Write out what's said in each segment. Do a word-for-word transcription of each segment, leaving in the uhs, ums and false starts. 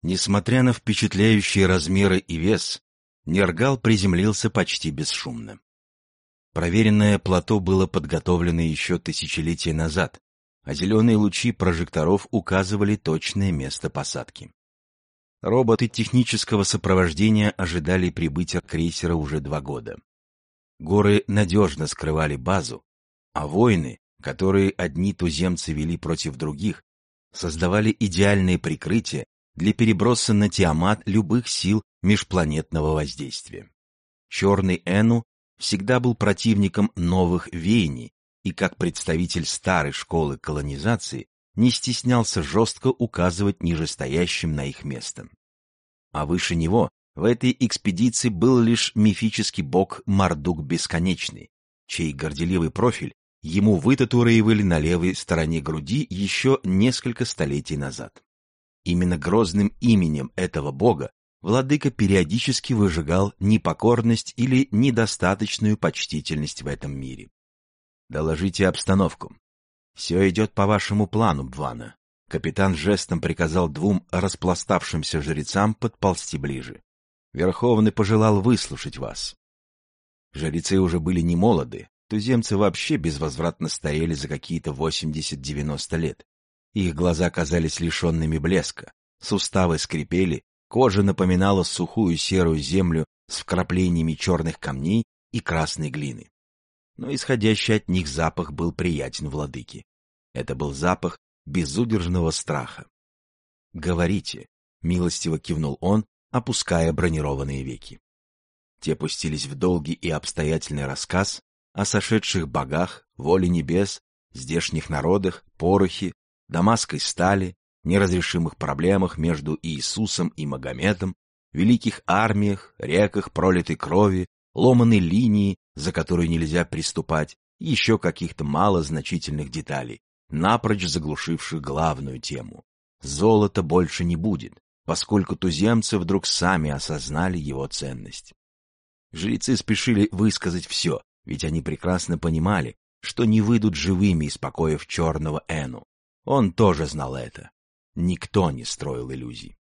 Несмотря на впечатляющие размеры и вес, Нергал приземлился почти бесшумно. Проверенное плато было подготовлено еще тысячелетия назад, а зеленые лучи прожекторов указывали точное место посадки. Роботы технического сопровождения ожидали прибытия крейсера уже два года. Горы надежно скрывали базу, а войны, которые одни туземцы вели против других, создавали идеальное прикрытие для переброса на Тиамат любых сил межпланетного воздействия. Черный Эну всегда был противником новых веяний и, как представитель старой школы колонизации, не стеснялся жестко указывать нижестоящим на их место. А выше него в этой экспедиции был лишь мифический бог Мардук Бесконечный, чей горделивый профиль ему вытатуировали на левой стороне груди еще несколько столетий назад. Именно грозным именем этого бога владыка периодически выжигал непокорность или недостаточную почтительность в этом мире. «Доложите обстановку. Все идет по вашему плану, Бвана». Капитан жестом приказал двум распластавшимся жрецам подползти ближе. Верховный пожелал выслушать вас. Жрецы уже были не молоды, туземцы вообще безвозвратно старели за какие-то восемьдесят-девяносто лет. Их глаза казались лишенными блеска, суставы скрипели, кожа напоминала сухую серую землю с вкраплениями черных камней и красной глины. Но исходящий от них запах был приятен владыке. Это был запах безудержного страха. «Говорите», — милостиво кивнул он, опуская бронированные веки. Те пустились в долгий и обстоятельный рассказ о сошедших богах, воле небес, здешних народах, порохе, дамасской стали, неразрешимых проблемах между Иисусом и Магометом, великих армиях, реках пролитой крови, ломаной линии, за которую нельзя приступать, и еще каких-то малозначительных деталей, напрочь заглушивших главную тему. Золота больше не будет, поскольку туземцы вдруг сами осознали его ценность. Жрецы спешили высказать все, ведь они прекрасно понимали, что не выйдут живыми из покоев черного Эну. Он тоже знал это. Никто не строил иллюзий.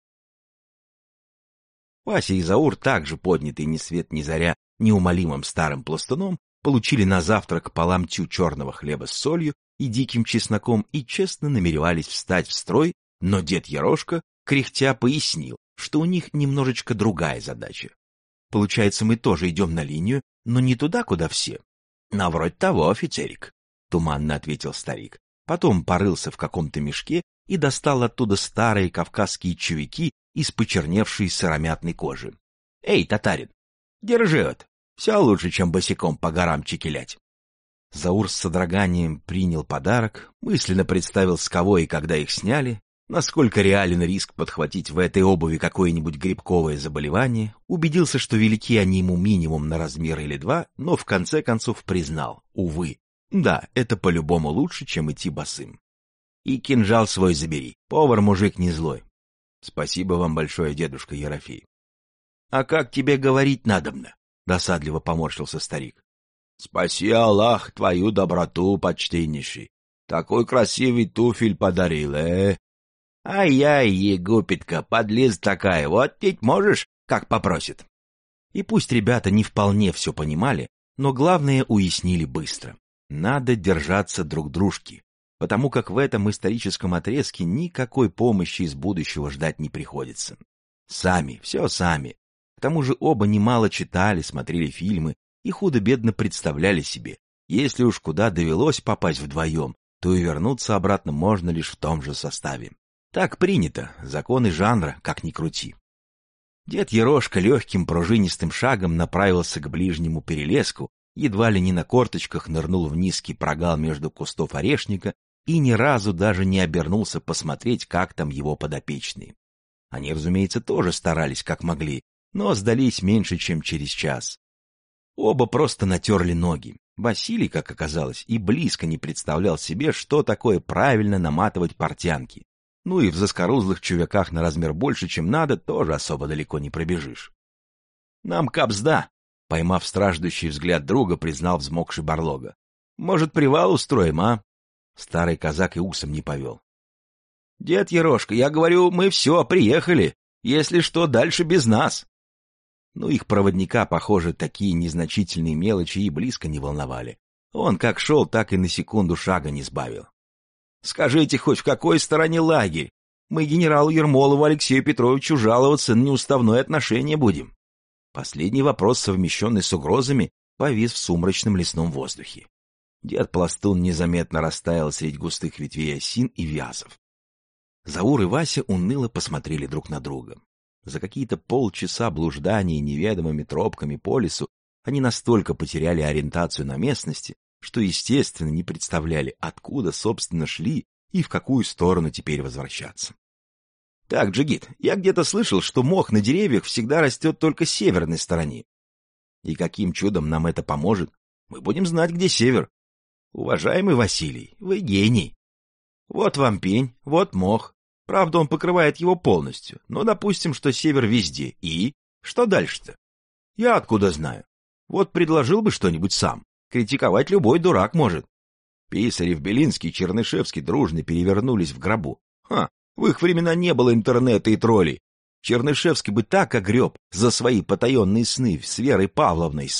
Вася и Заур, также поднятые ни свет ни заря неумолимым старым пластуном, получили на завтрак по ломтю черного хлеба с солью и диким чесноком и честно намеревались встать в строй, но дед Ерошка, кряхтя, пояснил, что у них немножечко другая задача. Получается, мы тоже идем на линию, но не туда, куда все. — На вроде того, офицерик, — туманно ответил старик. Потом порылся в каком-то мешке и достал оттуда старые кавказские чувяки из почерневшей сыромятной кожи. — Эй, татарин, держи это, все лучше, чем босиком по горам чекилять. Заур с содроганием принял подарок, мысленно представил, с кого и когда их сняли, насколько реален риск подхватить в этой обуви какое-нибудь грибковое заболевание, убедился, что велики они ему минимум на размер или два, но в конце концов признал, увы, да, это по-любому лучше, чем идти босым. И кинжал свой забери, повар-мужик не злой. Спасибо вам большое, дедушка Ерофей. — А как тебе говорить надобно? — досадливо поморщился старик. — Спаси Аллах твою доброту, почтеннейший. Такой красивый туфель подарил, э? Ай-яй, Егупетка, подлиза такая, вот пить можешь, как попросит. И пусть ребята не вполне все понимали, но главное уяснили быстро. Надо держаться друг дружки, потому как в этом историческом отрезке никакой помощи из будущего ждать не приходится. Сами, все сами. К тому же оба немало читали, смотрели фильмы и худо-бедно представляли себе, если уж куда довелось попасть вдвоем, то и вернуться обратно можно лишь в том же составе. Так принято, законы жанра, как ни крути. Дед Ерошка легким пружинистым шагом направился к ближнему перелеску, едва ли не на корточках нырнул в низкий прогал между кустов орешника и ни разу даже не обернулся посмотреть, как там его подопечные. Они, разумеется, тоже старались как могли, но сдались меньше, чем через час. Оба просто натерли ноги. Василий, как оказалось, и близко не представлял себе, что такое правильно наматывать портянки. Ну и в заскорузлых чувяках на размер больше, чем надо, тоже особо далеко не пробежишь. — Нам кабзда, — поймав страждущий взгляд друга, признал взмокший Барлога. — Может, привал устроим, а? Старый казак и усом не повел. — Дед Ерошка, я говорю, мы все, приехали, Если что, дальше без нас. Ну, их проводника, похоже, такие незначительные мелочи и близко не волновали. Он как шел, так и на секунду шага не сбавил. Скажите хоть, в какой стороне лагерь? Мы генералу Ермолову Алексею Петровичу жаловаться на неуставное отношение будем. Последний вопрос, совмещенный с угрозами, повис в сумрачном лесном воздухе. Дед-пластун незаметно растаял среди густых ветвей осин и вязов. Заур и Вася уныло посмотрели друг на друга. За какие-то полчаса блуждания неведомыми тропками по лесу они настолько потеряли ориентацию на местности, что, естественно, не представляли, откуда, собственно, шли и в какую сторону теперь возвращаться. — Так, Джигит, я где-то слышал, что мох на деревьях всегда растет только с северной стороны. И каким чудом нам это поможет? Мы будем знать, где север. Уважаемый Василий, вы гений. Вот вам пень, вот мох. Правда, он покрывает его полностью, но допустим, что север везде. И? Что дальше-то? Я откуда знаю? Вот предложил бы что-нибудь сам. Критиковать любой дурак может. Писарев, Белинский, Чернышевский дружно перевернулись в гробу. Ха, в их времена не было интернета и троллей. Чернышевский бы так огреб за свои потаенные сны с Верой Павловной.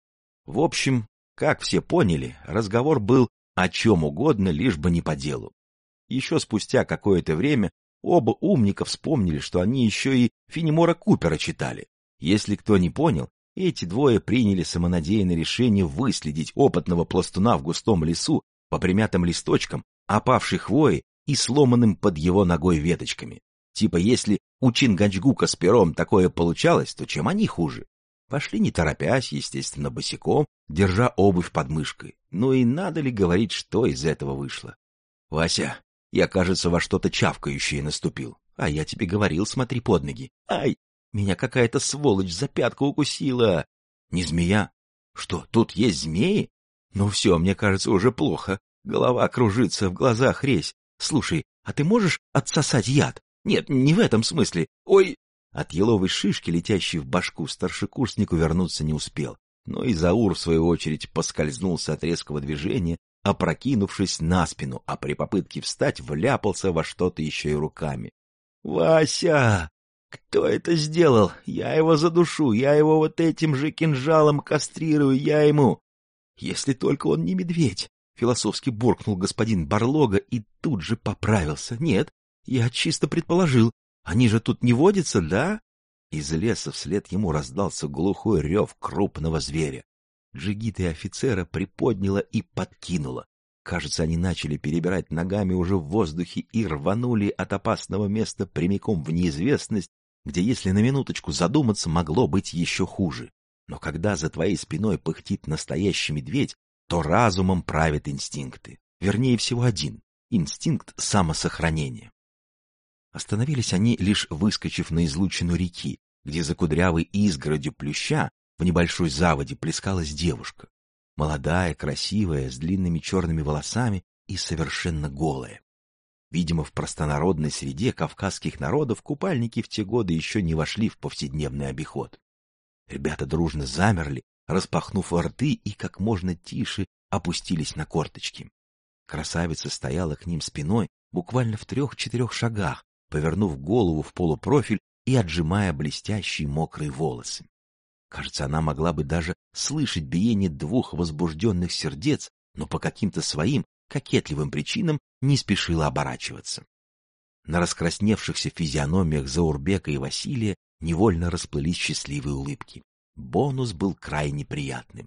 В общем, как все поняли, разговор был о чем угодно, лишь бы не по делу. Еще спустя какое-то время оба умника вспомнили, что они еще и Фенемора Купера читали. Если кто не понял, эти двое приняли самонадеянное решение выследить опытного пластуна в густом лесу по примятым листочкам, опавшей хвои и сломанным под его ногой веточками. Типа, если у Чингачгука с пером такое получалось, то чем они хуже? Пошли не торопясь, естественно, босиком, держа обувь под мышкой. Ну и надо ли говорить, что из этого вышло? Вася, я, кажется, во что-то чавкающее наступил. А я тебе говорил, смотри под ноги. Ай, меня какая-то сволочь за пятку укусила. Не змея? Что, тут есть змеи? Ну все, мне кажется, уже плохо. Голова кружится, в глазах резь. Слушай, а ты можешь отсосать яд? Нет, не в этом смысле. Ой! От еловой шишки, летящей в башку, старшекурсник увернуться не успел. Но и Заур, в свою очередь, поскользнулся от резкого движения, опрокинувшись на спину, а при попытке встать вляпался во что-то еще и руками. — Вася! Кто это сделал? Я его задушу, я его вот этим же кинжалом кастрирую, я ему... Если только он не медведь! — философски буркнул господин Барлога и тут же поправился. — Нет, я чисто предположил. Они же тут не водятся, да? Из леса вслед ему раздался глухой рев крупного зверя. Джигита и офицера приподняло и подкинуло. Кажется, они начали перебирать ногами уже в воздухе и рванули от опасного места прямиком в неизвестность, где, если на минуточку задуматься, могло быть еще хуже. Но когда за твоей спиной пыхтит настоящий медведь, то разумом правят инстинкты. Вернее всего один — инстинкт самосохранения. Остановились они, лишь выскочив на излучину реки, где за кудрявой изгородью плюща в небольшой заводе плескалась девушка. Молодая, красивая, с длинными черными волосами и совершенно голая. Видимо, в простонародной среде кавказских народов купальники в те годы еще не вошли в повседневный обиход. Ребята дружно замерли, распахнув рты и как можно тише опустились на корточки. Красавица стояла к ним спиной буквально в трех-четырех шагах, повернув голову в полупрофиль и отжимая блестящие мокрые волосы. Кажется, она могла бы даже слышать биение двух возбужденных сердец, но по каким-то своим кокетливым причинам не спешила оборачиваться. На раскрасневшихся физиономиях Заурбека и Василия невольно расплылись счастливые улыбки. Бонус был крайне приятным.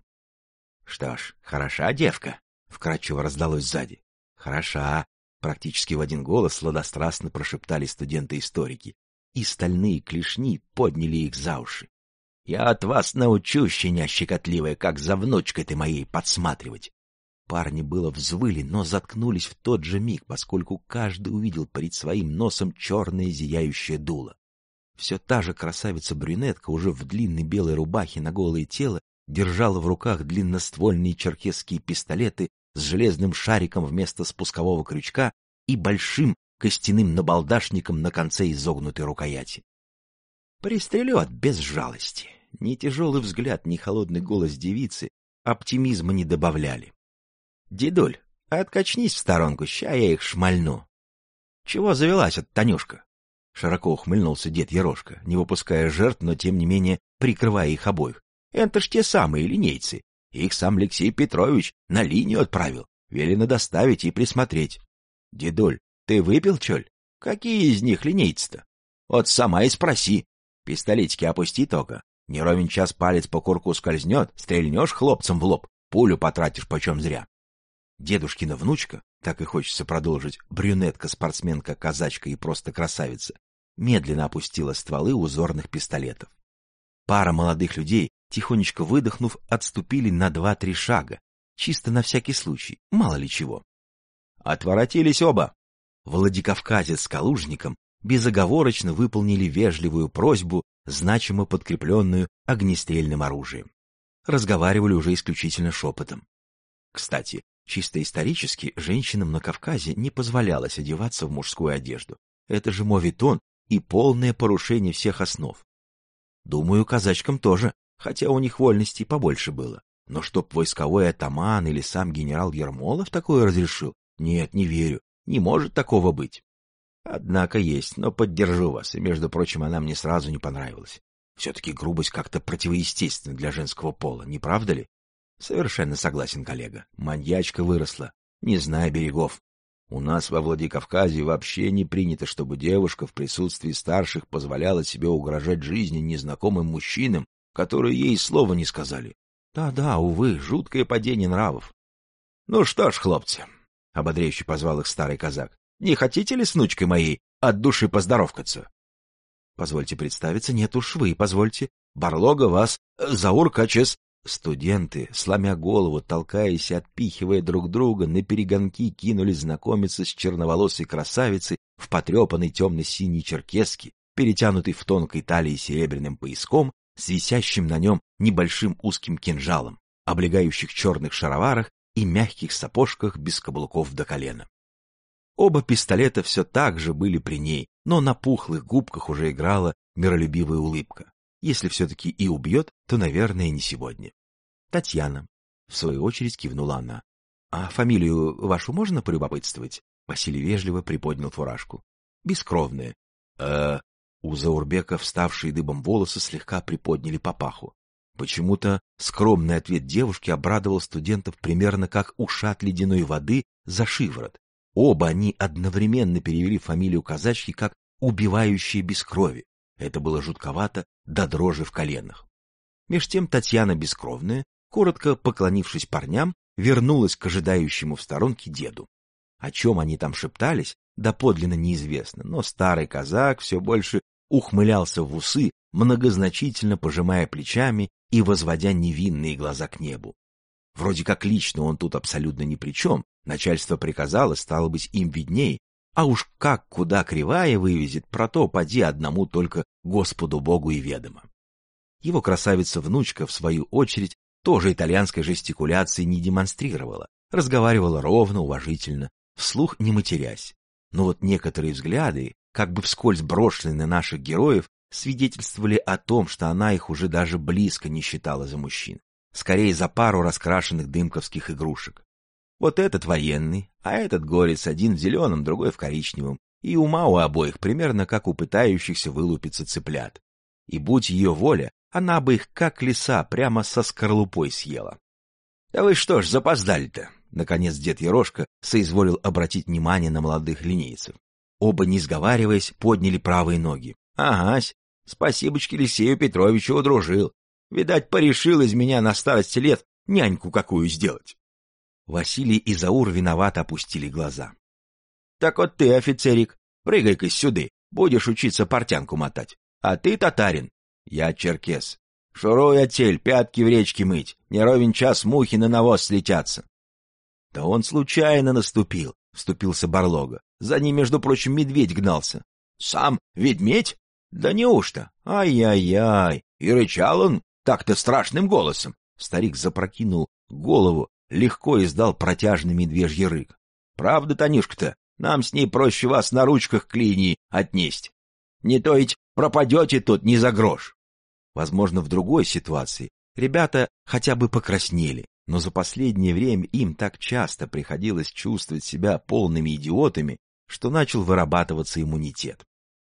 — Что ж, хороша девка, — вкрадчиво раздалось сзади. — Хороша, — практически в один голос сладострастно прошептали студенты-историки, и стальные клешни подняли их за уши. — Я от вас научу, щеня щекотливая, как за внучкой ты моей подсматривать. Парни было взвыли, но заткнулись в тот же миг, поскольку каждый увидел перед своим носом черное зияющее дуло. Все та же красавица-брюнетка уже в длинной белой рубахе на голое тело держала в руках длинноствольные черкесские пистолеты с железным шариком вместо спускового крючка и большим костяным набалдашником на конце изогнутой рукояти. Пристрелет без жалости. Ни тяжелый взгляд, ни холодный голос девицы оптимизма не добавляли. — Дедуль, откачнись в сторонку, ща я их шмальну. — Чего завелась эта Танюшка? Широко ухмыльнулся дед Ерошка, не выпуская жертв, но тем не менее прикрывая их обоих. Это ж те самые линейцы. Их сам Алексей Петрович на линию отправил. Велено доставить и присмотреть. Дедуль, ты выпил, чоль? Какие из них линейцы-то? Вот сама и спроси. Пистолетики опусти только. Не ровен час палец по курку скользнет, стрельнешь хлопцам в лоб, пулю потратишь почем зря. Дедушкина внучка, так и хочется продолжить, брюнетка, спортсменка, казачка и просто красавица, медленно опустила стволы узорных пистолетов. Пара молодых людей, тихонечко выдохнув, отступили на два-три шага, чисто на всякий случай, мало ли чего. Отворотились оба. Владикавказец с калужником безоговорочно выполнили вежливую просьбу, значимо подкрепленную огнестрельным оружием. Разговаривали уже исключительно шепотом. Кстати, чисто исторически женщинам на Кавказе не позволялось одеваться в мужскую одежду. Это же моветон и полное порушение всех основ. Думаю, казачкам тоже, хотя у них вольностей побольше было. Но чтоб войсковой атаман или сам генерал Ермолов такое разрешил? Нет, не верю, не может такого быть. Однако есть, но поддержу вас, и, между прочим, она мне сразу не понравилась. Все-таки грубость как-то противоестественна для женского пола, не правда ли? Совершенно согласен, коллега. Маньячка выросла, не зная берегов. У нас во Владикавказе вообще не принято, чтобы девушка в присутствии старших позволяла себе угрожать жизни незнакомым мужчинам, которые ей слова не сказали. Да-да, увы, жуткое падение нравов. — Ну что ж, хлопцы, — ободряюще позвал их старый казак, — не хотите ли с внучкой моей от души поздоровкаться? — Позвольте представиться, нет уж вы, позвольте. Барлога вас, Заур Качес. Студенты, сломя голову, толкаясь и отпихивая друг друга, наперегонки кинулись знакомиться с черноволосой красавицей в потрепанной темно-синей черкеске, перетянутой в тонкой талии серебряным пояском, с висящим на нем небольшим узким кинжалом, облегающих черных шароварах и мягких сапожках без каблуков до колена. Оба пистолета все так же были при ней, но на пухлых губках уже играла миролюбивая улыбка. Если все-таки и убьет, то, наверное, не сегодня. Татьяна. В свою очередь кивнула она. — А фамилию вашу можно полюбопытствовать? Василий вежливо приподнял фуражку. — Бескровная. э У Заурбека вставшие дыбом волосы слегка приподняли папаху. Почему-то скромный ответ девушки обрадовал студентов примерно как ушат ледяной воды за шиворот. Оба они одновременно перевели фамилию казачки как «убивающие без крови». Это было жутковато до дрожи в коленах. Меж тем Татьяна Бескровная, коротко поклонившись парням, вернулась к ожидающему в сторонке деду. О чем они там шептались, доподлинно неизвестно, но старый казак все больше ухмылялся в усы, многозначительно пожимая плечами и возводя невинные глаза к небу. Вроде как лично он тут абсолютно ни при чем, начальство приказало, стало быть, им видней, а уж как куда кривая вывезет, про то поди одному только Господу Богу и ведомо. Его красавица-внучка, в свою очередь, тоже итальянской жестикуляции не демонстрировала, разговаривала ровно, уважительно, вслух не матерясь. Но вот некоторые взгляды, как бы вскользь брошенные на наших героев, свидетельствовали о том, что она их уже даже близко не считала за мужчин, скорее за пару раскрашенных дымковских игрушек. Вот этот военный, а этот горец, один в зеленом, другой в коричневом, и ума у обоих примерно как у пытающихся вылупиться цыплят. И будь ее воля, она бы их как лиса прямо со скорлупой съела. — Да вы что ж запоздали-то? — наконец дед Ерошка соизволил обратить внимание на молодых линейцев. Оба, не сговариваясь, подняли правые ноги. — Агась, спасибочки Алексею Петровичу удружил. Видать, порешил из меня на старости лет няньку какую сделать. Василий и Заур виновато опустили глаза. — Так вот ты, офицерик, прыгай-ка сюды, будешь учиться портянку мотать. А ты татарин. Я черкес. Шуруй отель, пятки в речке мыть, не ровен час мухи на навоз слетятся. — Да он случайно наступил, — вступился Барлога. За ним, между прочим, медведь гнался. — Сам ведмедь? Да неужто? Ай-яй-яй! И рычал он так-то страшным голосом. Старик запрокинул голову, легко издал протяжный медвежий рык. — Правда, Танюшка-то, нам с ней проще вас на ручках к линии отнесть. Не то ведь пропадете тут не за грош. Возможно, в другой ситуации ребята хотя бы покраснели, но за последнее время им так часто приходилось чувствовать себя полными идиотами, что начал вырабатываться иммунитет.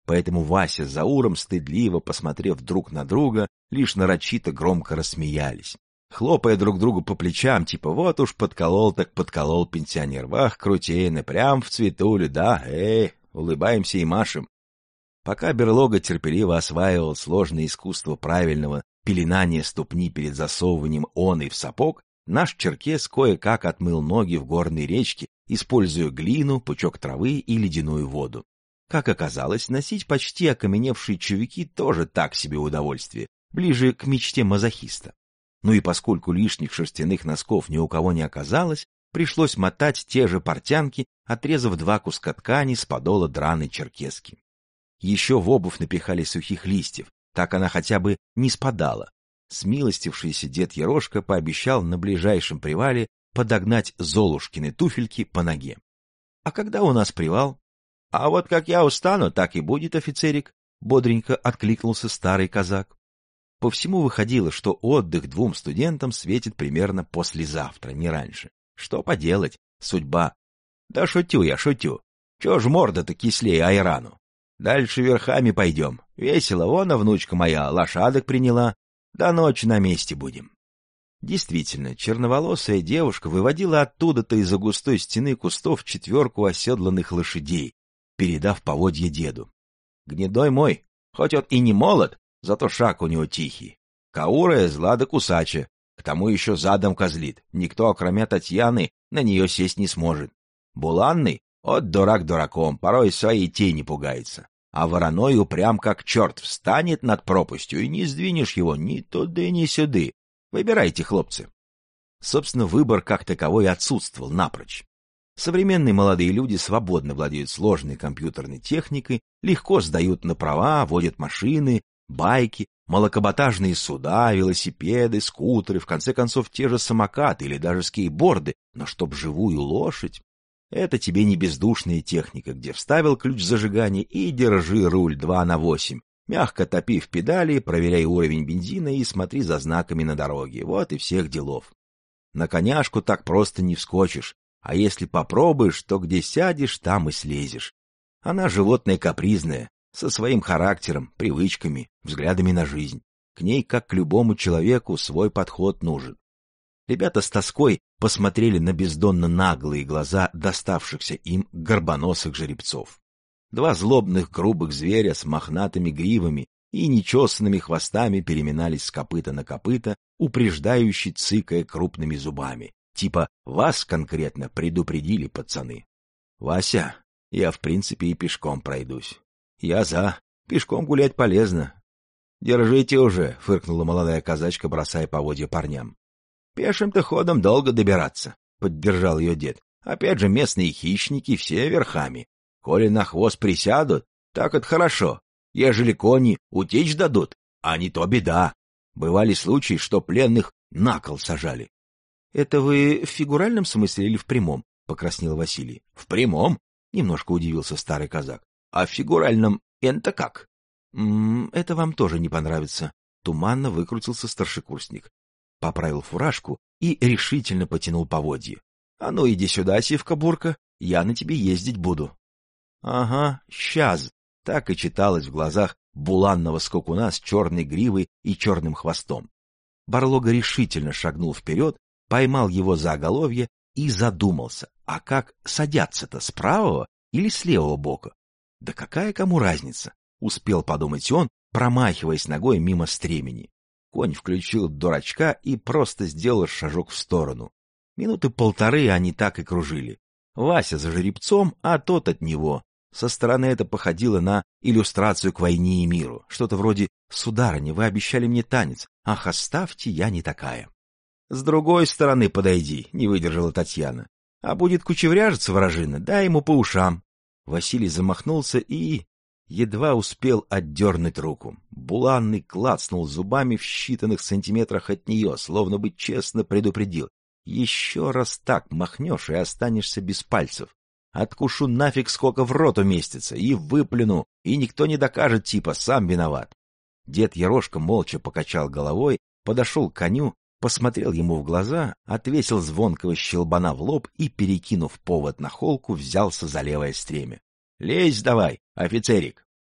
Поэтому Вася с Зауром, стыдливо посмотрев друг на друга, лишь нарочито громко рассмеялись, хлопая друг другу по плечам, типа вот уж подколол так подколол пенсионер, вах, крутейно, прям в цветулю, да, эй, улыбаемся и машем. Пока берлога терпеливо осваивал сложное искусство правильного пеленания ступни перед засовыванием оной в сапог, наш черкес кое-как отмыл ноги в горной речке, используя глину, пучок травы и ледяную воду. Как оказалось, носить почти окаменевшие чувики тоже так себе удовольствие, ближе к мечте мазохиста. Ну и поскольку лишних шерстяных носков ни у кого не оказалось, пришлось мотать те же портянки, отрезав два куска ткани с подола драной черкески. Еще в обувь напихали сухих листьев, так она хотя бы не спадала. Смилостившийся дед Ерошка пообещал на ближайшем привале подогнать Золушкины туфельки по ноге. — А когда у нас привал? — А вот как я устану, так и будет, офицерик, — бодренько откликнулся старый казак. По всему выходило, что отдых двум студентам светит примерно послезавтра, не раньше. Что поделать, судьба. Да шутю я, шутю. Чего ж морда-то кислее айрану? Дальше верхами пойдем. Весело, вон, а внучка моя лошадок приняла. До ночи на месте будем. Действительно, черноволосая девушка выводила оттуда-то из-за густой стены кустов четверку оседланных лошадей, передав поводье деду. Гнедой мой, хоть он и не молод, зато шаг у него тихий. Каурая зла да кусача, к тому еще задом козлит. Никто, кроме Татьяны, на нее сесть не сможет. Буланный, от дурак дураком, порой своей тени пугается. А вороной упрям как черт встанет над пропастью, и не сдвинешь его ни туды, ни сюды. Выбирайте, хлопцы. Собственно, выбор как таковой отсутствовал напрочь. Современные молодые люди свободно владеют сложной компьютерной техникой, легко сдают на права, водят машины, байки, малокаботажные суда, велосипеды, скутеры, в конце концов те же самокаты или даже скейтборды, но чтоб живую лошадь. Это тебе не бездушная техника, где вставил ключ зажигания и держи руль два на восемь, мягко топи в педали, проверяй уровень бензина и смотри за знаками на дороге. Вот и всех делов. На коняшку так просто не вскочишь, а если попробуешь, то где сядешь, там и слезешь. Она животное капризное, со своим характером, привычками, взглядами на жизнь. К ней, как к любому человеку, свой подход нужен. Ребята с тоской посмотрели на бездонно наглые глаза доставшихся им горбоносых жеребцов. Два злобных грубых зверя с мохнатыми гривами и нечесанными хвостами переминались с копыта на копыта, упреждающе цыкая крупными зубами. Типа «вас конкретно предупредили, пацаны». «Вася, я в принципе и пешком пройдусь». «Я за. Пешком гулять полезно». «Держите уже», — фыркнула молодая казачка, бросая поводья парням. «Пешим-то ходом долго добираться», — поддержал ее дед. «Опять же, местные хищники все верхами. Коли на хвост присядут, так это хорошо. Ежели кони утечь дадут, а не то беда. Бывали случаи, что пленных на кол сажали». «Это вы в фигуральном смысле или в прямом?» — покраснел Василий. «В прямом?» — немножко удивился старый казак. «А в фигуральном это как?» «М-м, это вам тоже не понравится», — туманно выкрутился старшекурсник. Поправил фуражку и решительно потянул поводье. — А ну иди сюда, сивка-бурка, я на тебе ездить буду. — Ага, щас, так и читалось в глазах буланного скакуна с черной гривой и черным хвостом. Барлога решительно шагнул вперед, поймал его за оголовье и задумался, а как садятся-то, с правого или с левого бока? Да какая кому разница, успел подумать он, промахиваясь ногой мимо стремени. Конь включил дурачка и просто сделал шажок в сторону. Минуты полторы они так и кружили. Вася за жеребцом, а тот от него. Со стороны это походило на иллюстрацию к «Войне и миру». Что-то вроде «Сударыня, вы обещали мне танец. Ах, оставьте, я не такая». «С другой стороны подойди», — не выдержала Татьяна. «А будет кучевряжиться вражина, дай ему по ушам». Василий замахнулся и... едва успел отдернуть руку. Буланный клацнул зубами в считанных сантиметрах от нее, словно бы честно предупредил. Еще раз так махнешь и останешься без пальцев. Откушу нафиг, сколько в рот уместится, и выплюну, и никто не докажет, типа, сам виноват. Дед Ерошка молча покачал головой, подошел к коню, посмотрел ему в глаза, отвесил звонкого щелбана в лоб и, перекинув повод на холку, взялся за левое стремя. — Лезь давай, офицерик!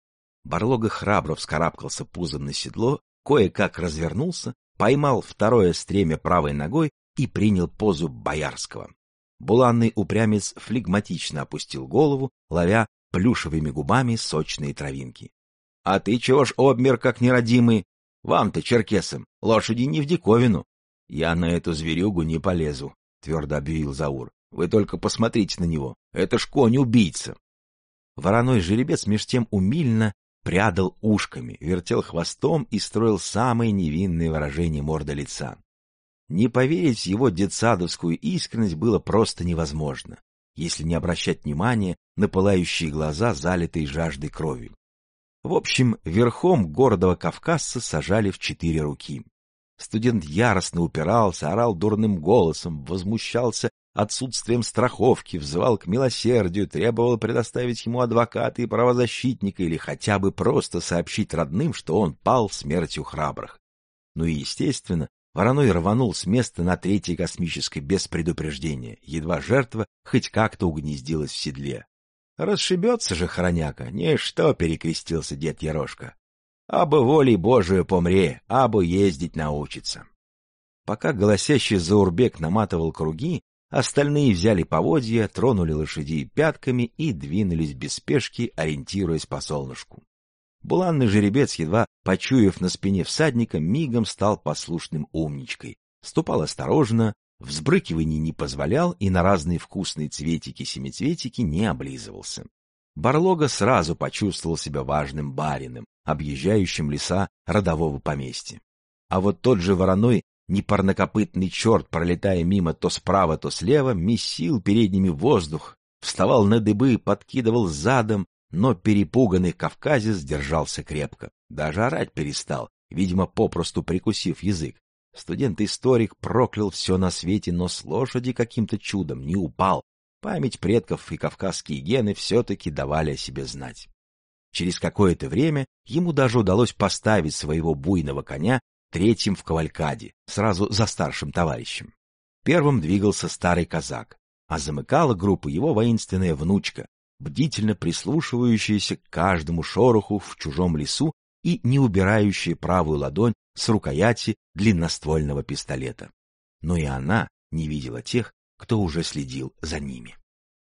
Барлога храбро вскарабкался пузом на седло, кое-как развернулся, поймал второе стремя правой ногой и принял позу боярского. Буланный упрямец флегматично опустил голову, ловя плюшевыми губами сочные травинки. — А ты чего ж обмер, как неродимый? Вам-то, черкесам, лошади не в диковину. — Я на эту зверюгу не полезу, — твердо объявил Заур. — Вы только посмотрите на него. Это ж конь-убийца. Вороной жеребец меж тем умильно прядал ушками, вертел хвостом и строил самые невинные выражения морды лица. Не поверить в его детсадовскую искренность было просто невозможно, если не обращать внимания на пылающие глаза, залитые жаждой крови. В общем, верхом гордого кавказца сажали в четыре руки. Студент яростно упирался, орал дурным голосом, возмущался отсутствием страховки, взывал к милосердию, требовал предоставить ему адвоката и правозащитника или хотя бы просто сообщить родным, что он пал смертью храбрых. Ну и, естественно, Вороной рванул с места на третьей космической без предупреждения, едва жертва хоть как-то угнездилась в седле. Расшибется же хроняка, ничто, перекрестился дед Ерошка. Абы волей Божию помре, абы ездить научится. Пока голосящий Заурбек наматывал круги, остальные взяли поводья, тронули лошадей пятками и двинулись без спешки, ориентируясь по солнышку. Буланный жеребец, едва почуяв на спине всадника, мигом стал послушным умничкой. Ступал осторожно, взбрыкиваний не позволял и на разные вкусные цветики-семицветики не облизывался. Барлога сразу почувствовал себя важным барином, объезжающим леса родового поместья. А вот тот же вороной, непарнокопытный черт, пролетая мимо то справа, то слева, месил передними воздух, вставал на дыбы, подкидывал задом, но перепуганный кавказец держался крепко. Даже орать перестал, видимо, попросту прикусив язык. Студент-историк проклял все на свете, но с лошади каким-то чудом не упал. Память предков и кавказские гены все-таки давали о себе знать. Через какое-то время ему даже удалось поставить своего буйного коня третьим в кавалькаде, сразу за старшим товарищем. Первым двигался старый казак, а замыкала группу его воинственная внучка, бдительно прислушивающаяся к каждому шороху в чужом лесу и не убирающая правую ладонь с рукояти длинноствольного пистолета. Но и она не видела тех, кто уже следил за ними.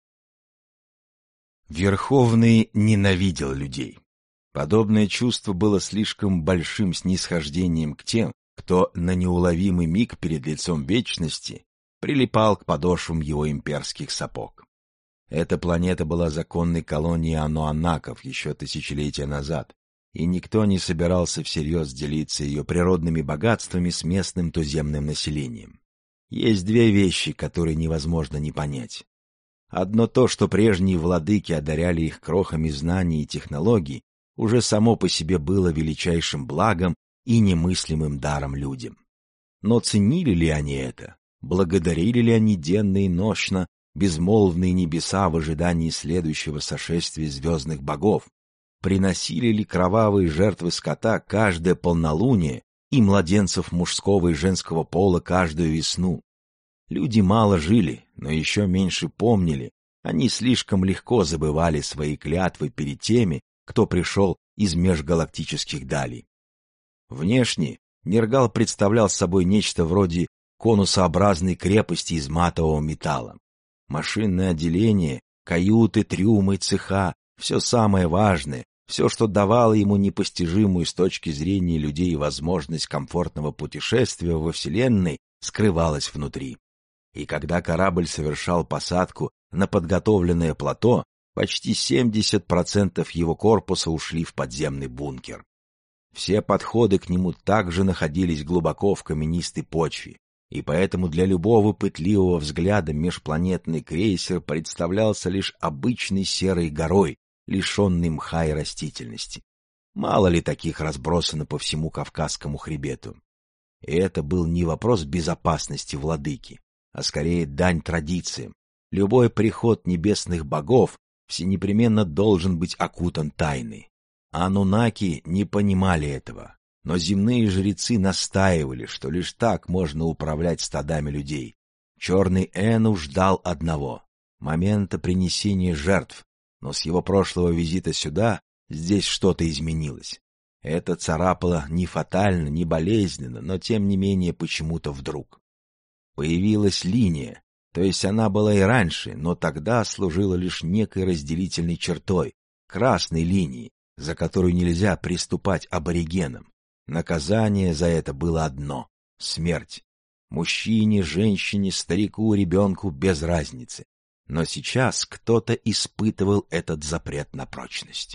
Верховный ненавидел людей. Подобное чувство было слишком большим снисхождением к тем, кто на неуловимый миг перед лицом вечности прилипал к подошвам его имперских сапог. Эта планета была законной колонией ануаннаков еще тысячелетия назад, и никто не собирался всерьез делиться ее природными богатствами с местным туземным населением. Есть две вещи, которые невозможно не понять. Одно то, что прежние владыки одаряли их крохами знаний и технологий, уже само по себе было величайшим благом и немыслимым даром людям. Но ценили ли они это? Благодарили ли они денно и нощно безмолвные небеса в ожидании следующего сошествия звездных богов? Приносили ли кровавые жертвы скота каждое полнолуние и младенцев мужского и женского пола каждую весну? Люди мало жили, но еще меньше помнили. Они слишком легко забывали свои клятвы перед теми, кто пришел из межгалактических далей. Внешне Нергал представлял собой нечто вроде конусообразной крепости из матового металла. Машинное отделение, каюты, трюмы, цеха — все самое важное, все, что давало ему непостижимую с точки зрения людей возможность комфортного путешествия во Вселенной, скрывалось внутри. И когда корабль совершал посадку на подготовленное плато, почти семьдесят процентов его корпуса ушли в подземный бункер. Все подходы к нему также находились глубоко в каменистой почве, и поэтому для любого пытливого взгляда межпланетный крейсер представлялся лишь обычной серой горой, лишенной мха и растительности. Мало ли таких разбросано по всему Кавказскому хребету. И это был не вопрос безопасности владыки, а скорее дань традициям. Любой приход небесных богов всенепременно должен быть окутан тайной. Анунаки не понимали этого, но земные жрецы настаивали, что лишь так можно управлять стадами людей. Черный Эну ждал одного — момента принесения жертв, но с его прошлого визита сюда Здесь что-то изменилось. Это царапало не фатально, не болезненно, но тем не менее почему-то вдруг. Появилась линия, то есть она была и раньше, но тогда служила лишь некой разделительной чертой, красной линией, за которую нельзя приступать аборигенам. Наказание за это было одно — смерть. Мужчине, женщине, старику, ребенку без разницы. Но сейчас кто-то испытывал этот запрет на прочность.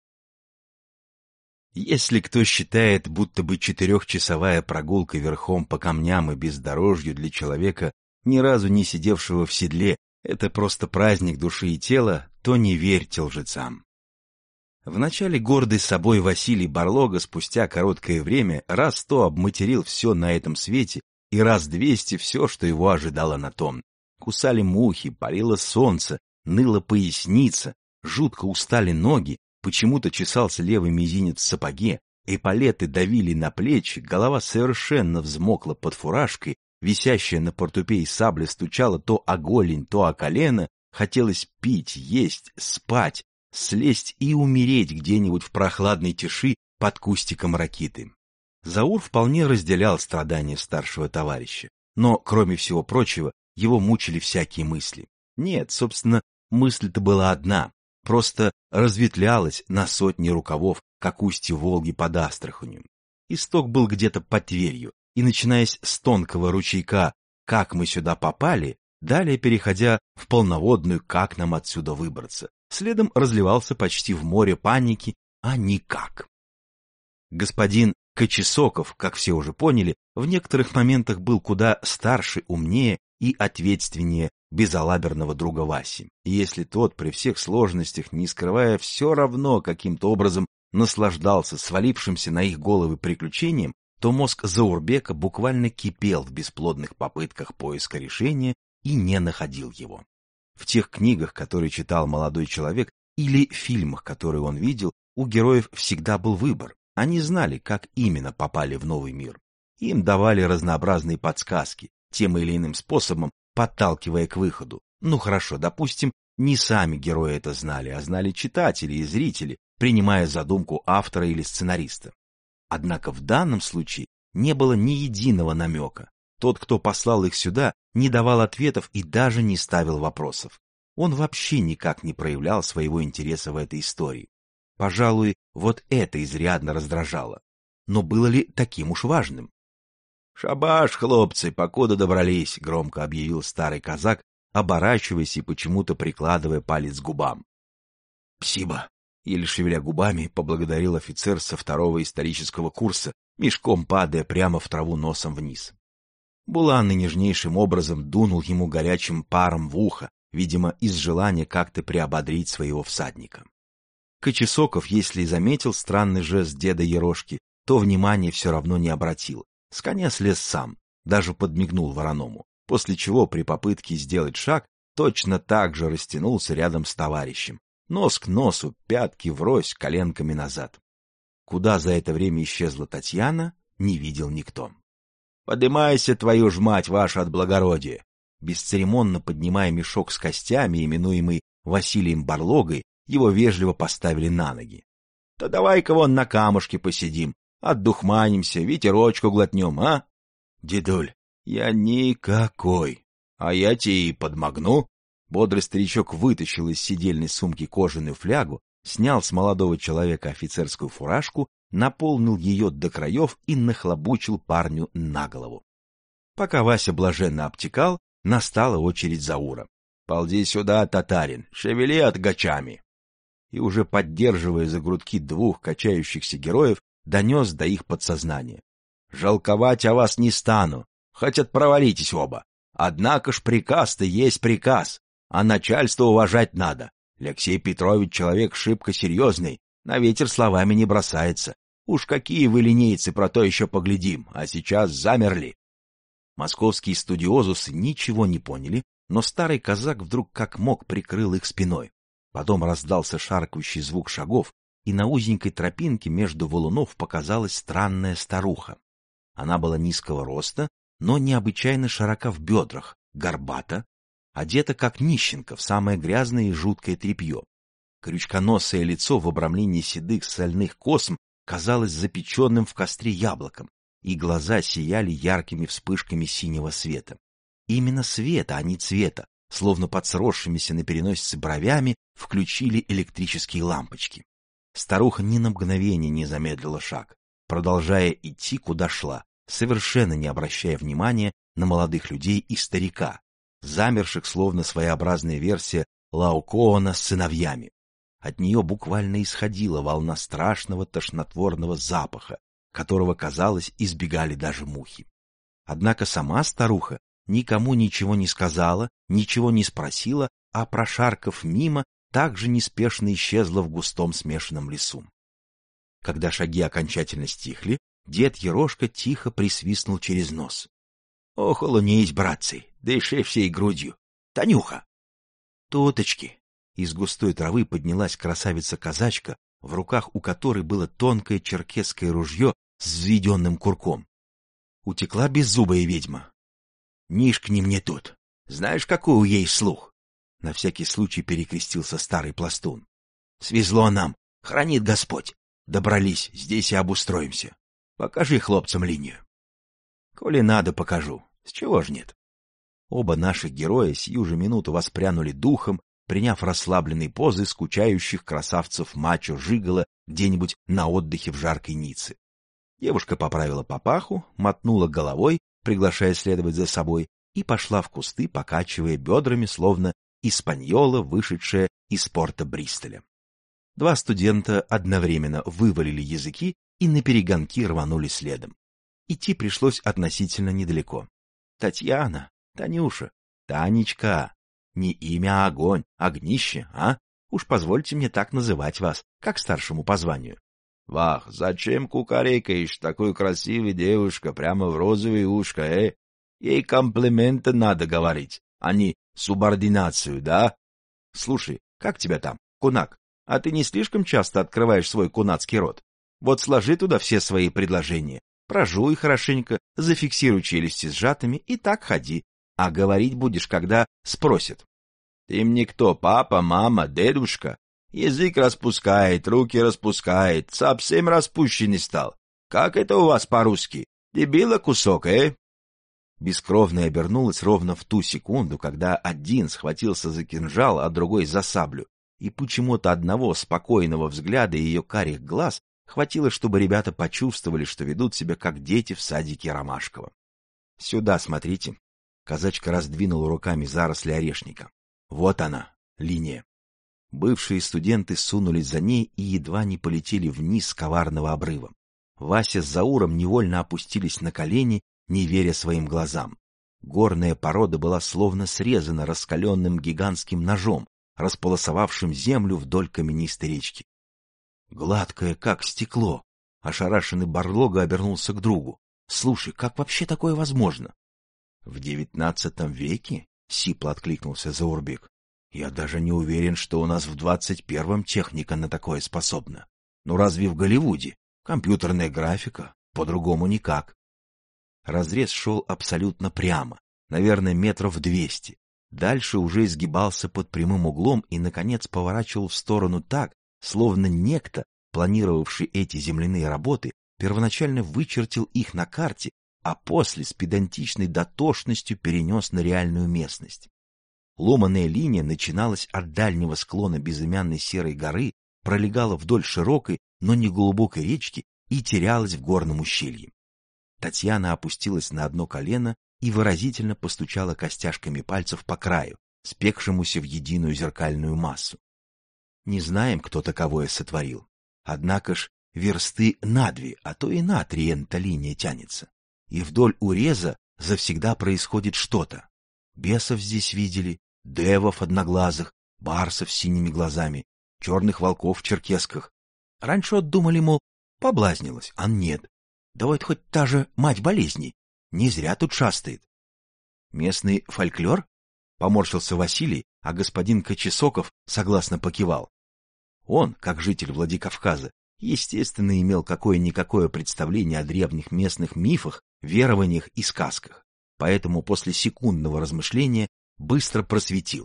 Если кто считает, будто бы четырехчасовая прогулка верхом по камням и бездорожью для человека, ни разу не сидевшего в седле, это просто праздник души и тела, то не верьте лжецам. Вначале гордый собой Василий Барлога спустя короткое время раз сто обматерил все на этом свете и раз двести все, что его ожидало на том. Кусали мухи, палило солнце, ныла поясница, жутко устали ноги, почему-то чесался левый мизинец в сапоге, эполеты давили на плечи, голова совершенно взмокла под фуражкой, висящая на портупее сабля стучала то о голень, то о колено, хотелось пить, есть, спать, слезть и умереть где-нибудь в прохладной тиши под кустиком ракиты. Заур вполне разделял страдания старшего товарища, но, кроме всего прочего, его мучили всякие мысли. Нет, собственно, мысль-то была одна, просто разветвлялась на сотни рукавов, как устье Волги под Астраханью. Исток был где-то под Тверью, и, начинаясь с тонкого ручейка «Как мы сюда попали», далее переходя в полноводную «Как нам отсюда выбраться», следом разливался почти в море паники, а никак. Господин Кочесоков, как все уже поняли, в некоторых моментах был куда старше, умнее и ответственнее безалаберного друга Васи. И если тот при всех сложностях, не скрывая, все равно каким-то образом наслаждался свалившимся на их головы приключением, то мозг Заурбека буквально кипел в бесплодных попытках поиска решения и не находил его. В тех книгах, которые читал молодой человек, или фильмах, которые он видел, у героев всегда был выбор. Они знали, как именно попали в новый мир. Им давали разнообразные подсказки, тем или иным способом подталкивая к выходу. Ну хорошо, допустим, не сами герои это знали, а знали читатели и зрители, принимая задумку автора или сценариста. Однако в данном случае не было ни единого намека. Тот, кто послал их сюда, не давал ответов и даже не ставил вопросов. Он вообще никак не проявлял своего интереса в этой истории. Пожалуй, вот это изрядно раздражало. Но было ли таким уж важным? «Шабаш, хлопцы, покуда добрались», — громко объявил старый казак, оборачиваясь и почему-то прикладывая палец к губам. «Спасибо», — еле шевеля губами, поблагодарил офицер со второго исторического курса, мешком падая прямо в траву носом вниз. Булан нежнейшим образом дунул ему горячим паром в ухо, видимо, из желания как-то приободрить своего всадника. Кочесоков, если и заметил странный жест деда Ерошки, то внимания все равно не обратил. С коня слез сам, даже подмигнул вороному, после чего при попытке сделать шаг точно так же растянулся рядом с товарищем, нос к носу, пятки врозь, коленками назад. Куда за это время исчезла Татьяна, не видел никто. «Подымайся, твою ж мать, ваша от благородия!» Бесцеремонно поднимая мешок с костями, именуемый Василием Барлогой, его вежливо поставили на ноги. — Да давай-ка вон на камушке посидим, отдухманимся, ветерочку глотнем, а? — Дедуль, я никакой. А я тебе и подмогну. Бодрый старичок вытащил из сидельной сумки кожаную флягу, снял с молодого человека офицерскую фуражку, наполнил ее до краев и нахлобучил парню на голову. Пока Вася блаженно обтекал, настала очередь Заура. — Ползи сюда, татарин, шевели отгачами. И уже поддерживая за грудки двух качающихся героев, донес до их подсознания. — Жалковать о вас не стану, хоть отпровалитесь оба. Однако ж приказ-то есть приказ, а начальство уважать надо. Алексей Петрович человек шибко серьезный, на ветер словами не бросается. Уж какие вы линейцы, про то еще поглядим, а сейчас замерли. Московские студиозусы ничего не поняли, но старый казак вдруг как мог прикрыл их спиной. Потом раздался шаркающий звук шагов, и на узенькой тропинке между валунов показалась странная старуха. Она была низкого роста, но необычайно широка в бедрах, горбата, одета как нищенка в самое грязное и жуткое тряпье. Крючконосое лицо в обрамлении седых стальных косм казалось запеченным в костре яблоком, и глаза сияли яркими вспышками синего света. Именно света, а не цвета, словно под сросшимися на переносице бровями, включили электрические лампочки. Старуха ни на мгновение не замедлила шаг, продолжая идти, куда шла, совершенно не обращая внимания на молодых людей и старика, замерших, словно своеобразная версия Лаокоона с сыновьями. От нее буквально исходила волна страшного тошнотворного запаха, которого, казалось, избегали даже мухи. Однако сама старуха никому ничего не сказала, ничего не спросила, а, прошаркав мимо, также неспешно исчезла в густом смешанном лесу. Когда шаги окончательно стихли, дед Ерошка тихо присвистнул через нос. — Охолонись, братцы, дыши всей грудью. Танюха! Туточки! Из густой травы поднялась красавица-казачка, в руках у которой было тонкое черкесское ружье с взведенным курком. Утекла беззубая ведьма. — Нишкни мне тут. Знаешь, какой у ей слух? На всякий случай перекрестился старый пластун. — Свезло нам, хранит Господь. Добрались, здесь и обустроимся. Покажи хлопцам линию. — Коли надо, покажу. С чего ж нет? Оба наших героя сию же минуту воспрянули духом, приняв расслабленные позы скучающих красавцев мачо-жиголо где-нибудь на отдыхе в жаркой Ницце. Девушка поправила папаху, мотнула головой, приглашая следовать за собой, и пошла в кусты, покачивая бедрами, словно испаньола, вышедшая из порта Бристоля. Два студента одновременно вывалили языки и наперегонки рванули следом. Идти пришлось относительно недалеко. Татьяна, Танюша, Танечка. Не имя, а огонь, огнище, а? Уж позвольте мне так называть вас, как старшему по званию. Вах, зачем кукарекаешь, такой красивой девушка, прямо в розовое ушко, э? Ей комплименты надо говорить, а не субординацию, да? Слушай, как тебя там, кунак? А ты не слишком часто открываешь свой кунацкий рот? Вот сложи туда все свои предложения, прожуй хорошенько, зафиксируй челюсти сжатыми и так ходи. А говорить будешь, когда спросят. Ты мне кто, папа, мама, дедушка? Язык распускает, руки распускает, совсем распущенный стал. Как это у вас по-русски? Дебила кусок, э? Бескровная обернулась ровно в ту секунду, когда один схватился за кинжал, а другой за саблю, и почему-то одного спокойного взгляда ее карих глаз хватило, чтобы ребята почувствовали, что ведут себя как дети в садике Ромашкова. Сюда смотрите. Казачка раздвинула руками заросли орешника. Вот она, линия. Бывшие студенты сунулись за ней и едва не полетели вниз с коварного обрыва. Вася с Зауром невольно опустились на колени, не веря своим глазам. Горная порода была словно срезана раскаленным гигантским ножом, располосовавшим землю вдоль каменистой речки. Гладкое, как стекло. Ошарашенный Барлога обернулся к другу. — Слушай, как вообще такое возможно? — В девятнадцатом веке? — сипло откликнулся Заурбек. — Я даже не уверен, что у нас в двадцать первом техника на такое способна. Ну разве в Голливуде? Компьютерная графика? По-другому никак. Разрез шел абсолютно прямо, наверное, метров двести. Дальше уже изгибался под прямым углом и, наконец, поворачивал в сторону так, словно некто, планировавший эти земляные работы, первоначально вычертил их на карте, а после с педантичной дотошностью перенес на реальную местность. Ломаная линия начиналась от дальнего склона безымянной серой горы, пролегала вдоль широкой, но не глубокой речки и терялась в горном ущелье. Татьяна опустилась на одно колено и выразительно постучала костяшками пальцев по краю, спекшемуся в единую зеркальную массу. Не знаем, кто таковое сотворил. Однако ж версты на две, а то и на три эта линия тянется. И вдоль уреза завсегда происходит что-то. Бесов здесь видели, девов одноглазых, барсов с синими глазами, черных волков в черкесках. Раньше вот думали, мол, поблазнилась, а нет. Да вот хоть та же мать болезней, не зря тут шастает. Местный фольклор? Поморщился Василий, а господин Кочесоков согласно покивал. Он, как житель Владикавказа, естественно, имел какое-никакое представление о древних местных мифах, верованиях и сказках, поэтому после секундного размышления быстро просветил.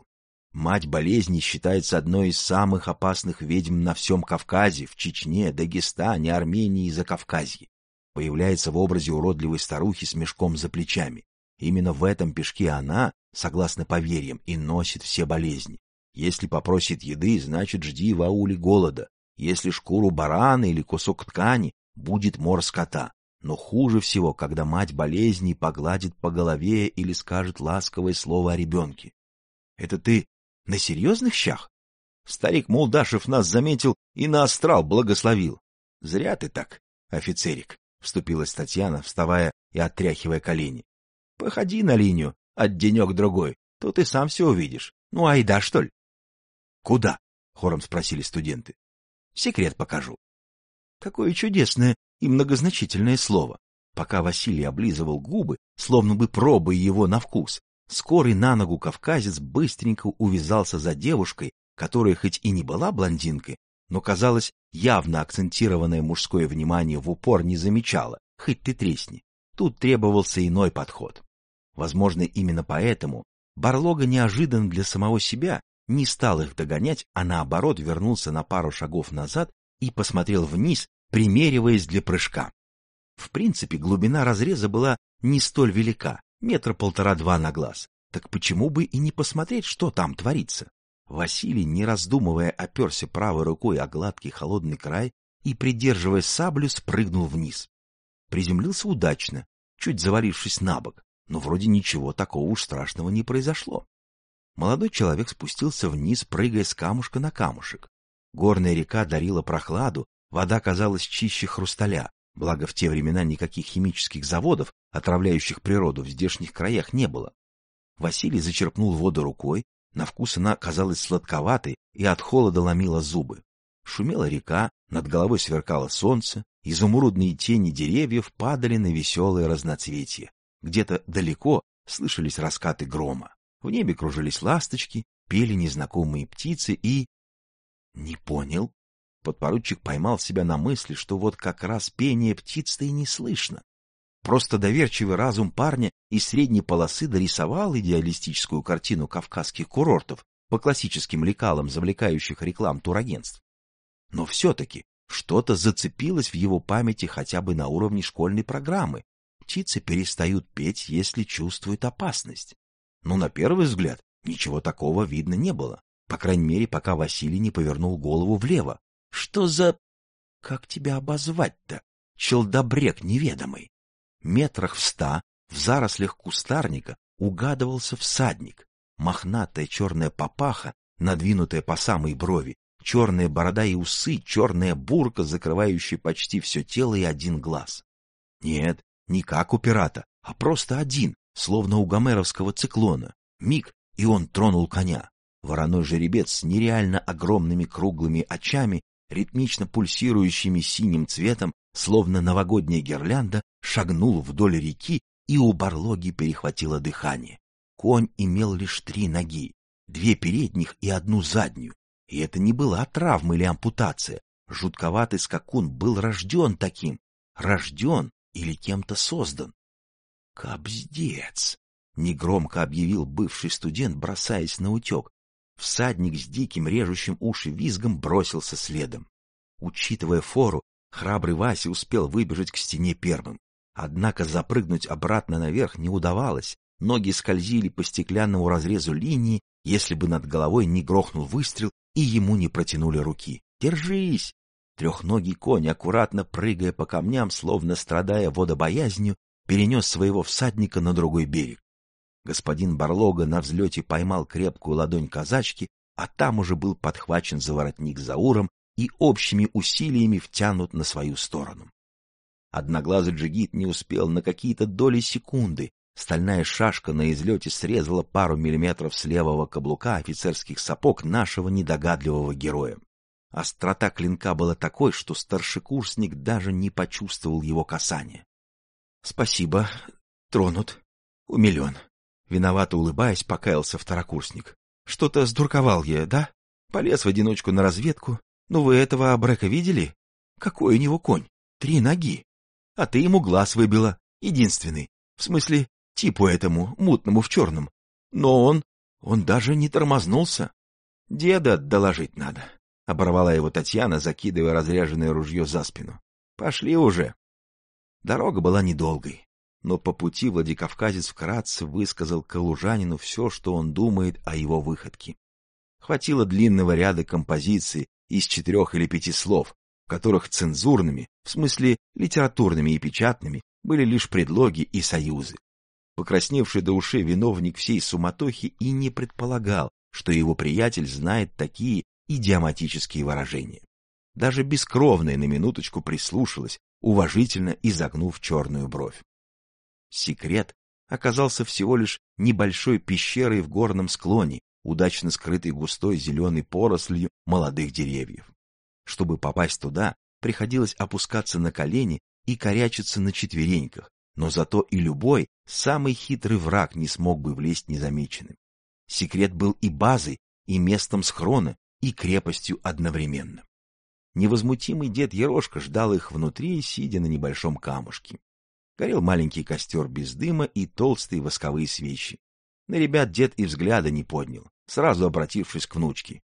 Мать болезни считается одной из самых опасных ведьм на всем Кавказе, в Чечне, Дагестане, Армении и Закавказье. Появляется в образе уродливой старухи с мешком за плечами. Именно в этом пешке она, согласно поверьям, и носит все болезни. Если попросит еды, значит, жди в ауле голода. Если шкуру барана или кусок ткани, будет мор скота. Но хуже всего, когда мать болезни погладит по голове или скажет ласковое слово о ребенке. Это ты на серьезных щах? Старик Молдашев нас заметил и на астрал благословил. Зря ты так, офицерик, — вступилась Татьяна, вставая и отряхивая колени. — Походи на линию, от денек-другой, то ты сам все увидишь. Ну, айда, что ли? — Куда? — хором спросили студенты. — Секрет покажу. Какое чудесное и многозначительное слово. Пока Василий облизывал губы, словно бы пробуя его на вкус, скорый на ногу кавказец быстренько увязался за девушкой, которая хоть и не была блондинкой, но, казалось, явно акцентированное мужское внимание в упор не замечала, хоть ты тресни. Тут требовался иной подход. Возможно, именно поэтому Барлога неожиданно для самого себя не стал их догонять, а наоборот вернулся на пару шагов назад и посмотрел вниз, примериваясь для прыжка. В принципе, глубина разреза была не столь велика, метра полтора-два на глаз. Так почему бы и не посмотреть, что там творится? Василий, не раздумывая, оперся правой рукой о гладкий холодный край и, придерживая саблю, спрыгнул вниз. Приземлился удачно, чуть завалившись на бок, но вроде ничего такого уж страшного не произошло. Молодой человек спустился вниз, прыгая с камушка на камушек. Горная река дарила прохладу, вода казалась чище хрусталя, благо в те времена никаких химических заводов, отравляющих природу, в здешних краях не было. Василий зачерпнул воду рукой, на вкус она казалась сладковатой и от холода ломила зубы. Шумела река, над головой сверкало солнце, изумрудные тени деревьев падали на веселые разноцветия. Где-то далеко слышались раскаты грома. В небе кружились ласточки, пели незнакомые птицы и... Не понял. Подпоручик поймал себя на мысли, что вот как раз пение птиц-то и не слышно. Просто доверчивый разум парня из средней полосы дорисовал идеалистическую картину кавказских курортов по классическим лекалам завлекающих реклам турагентств. Но все-таки что-то зацепилось в его памяти хотя бы на уровне школьной программы. Птицы перестают петь, если чувствуют опасность. Но на первый взгляд ничего такого видно не было. По крайней мере, пока Василий не повернул голову влево. Что за... Как тебя обозвать-то? Челдобрек неведомый. Метрах в ста, в зарослях кустарника, угадывался всадник. Мохнатая черная папаха, надвинутая по самой брови, черная борода и усы, черная бурка, закрывающая почти все тело и один глаз. Нет, не как у пирата, а просто один, словно у гомеровского циклона. Миг, и он тронул коня. Вороной жеребец с нереально огромными круглыми очами, ритмично пульсирующими синим цветом, словно новогодняя гирлянда, шагнул вдоль реки, и у Барлоги перехватило дыхание. Конь имел лишь три ноги, две передних и одну заднюю. И это не была травма или ампутация. Жутковатый скакун был рожден таким. Рожден или кем-то создан. «Кобздец!» — негромко объявил бывший студент, бросаясь наутек. Всадник с диким режущим уши визгом бросился следом. Учитывая фору, храбрый Вася успел выбежать к стене первым. Однако запрыгнуть обратно наверх не удавалось. Ноги скользили по стеклянному разрезу линии, если бы над головой не грохнул выстрел и ему не протянули руки. «Держись!» Трехногий конь, аккуратно прыгая по камням, словно страдая водобоязнью, перенес своего всадника на другой берег. Господин Барлога на взлете поймал крепкую ладонь казачки, а там уже был подхвачен за воротник Зауром и общими усилиями втянут на свою сторону. Одноглазый джигит не успел на какие-то доли секунды. Стальная шашка на излете срезала пару миллиметров с левого каблука офицерских сапог нашего недогадливого героя. Острота клинка была такой, что старшекурсник даже не почувствовал его касания. — Спасибо, тронут, умилен. Виновато улыбаясь, покаялся второкурсник. — Что-то сдурковал я, да? Полез в одиночку на разведку. Ну вы этого Абрека видели? Какой у него конь? Три ноги. А ты ему глаз выбила. Единственный. В смысле, типу этому, мутному в черном. Но он Он даже не тормознулся. — Деда доложить надо, — оборвала его Татьяна, закидывая разряженное ружье за спину. — Пошли уже. Дорога была недолгой, но по пути Владикавказец вкратце высказал калужанину все, что он думает о его выходке. Хватило длинного ряда композиций из четырех или пяти слов, в которых цензурными, в смысле литературными и печатными, были лишь предлоги и союзы. Покрасневший до ушей виновник всей суматохи и не предполагал, что его приятель знает такие идиоматические выражения. Даже бескровная на минуточку прислушалась, уважительно изогнув черную бровь. Секрет оказался всего лишь небольшой пещерой в горном склоне, удачно скрытой густой зеленой порослью молодых деревьев. Чтобы попасть туда, приходилось опускаться на колени и корячиться на четвереньках, но зато и любой, самый хитрый враг не смог бы влезть незамеченным. Секрет был и базой, и местом схрона, и крепостью одновременно. Невозмутимый дед Ерошка ждал их внутри, сидя на небольшом камушке. Горел маленький костер без дыма и толстые восковые свечи. На ребят дед и взгляда не поднял, сразу обратившись к внучке.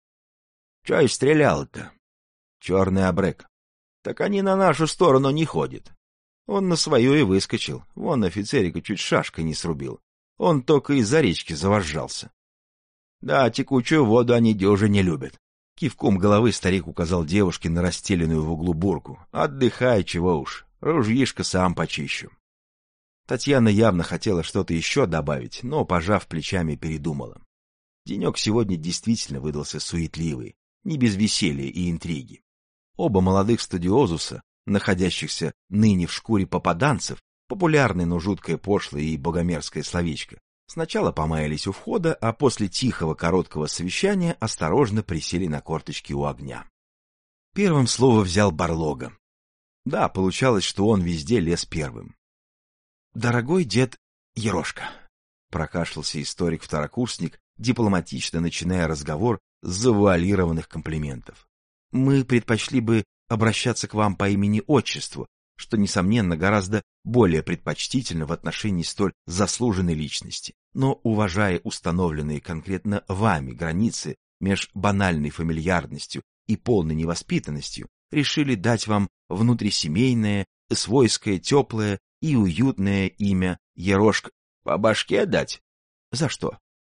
— Чё и стрелял-то? — Черный абрек. — Так они на нашу сторону не ходят. Он на свою и выскочил. Вон офицерика чуть шашкой не срубил. Он только из-за речки завозжался. Да, текучую воду они дюже не любят. Кивком головы старик указал девушке на расстеленную в углу бурку. Отдыхай, чего уж, ружьишко сам почищу. Татьяна явно хотела что-то еще добавить, но, пожав плечами, передумала. Денек сегодня действительно выдался суетливый, не без веселья и интриги. Оба молодых студиозуса, находящихся ныне в шкуре попаданцев, популярное, но жуткое пошлое и богомерзкое словечко, сначала помаялись у входа, а после тихого короткого совещания осторожно присели на корточки у огня. Первым слово взял Барлога. Да, получалось, что он везде лез первым. — Дорогой дед Ерошка, — прокашлялся историк-второкурсник, дипломатично начиная разговор с завуалированных комплиментов. — Мы предпочли бы обращаться к вам по имени-отчеству, что, несомненно, гораздо более предпочтительно в отношении столь заслуженной личности, но, уважая установленные конкретно вами границы меж банальной фамильярностью и полной невоспитанностью, решили дать вам внутрисемейное, свойское, теплое и уютное имя Ерошка. По башке дать? За что?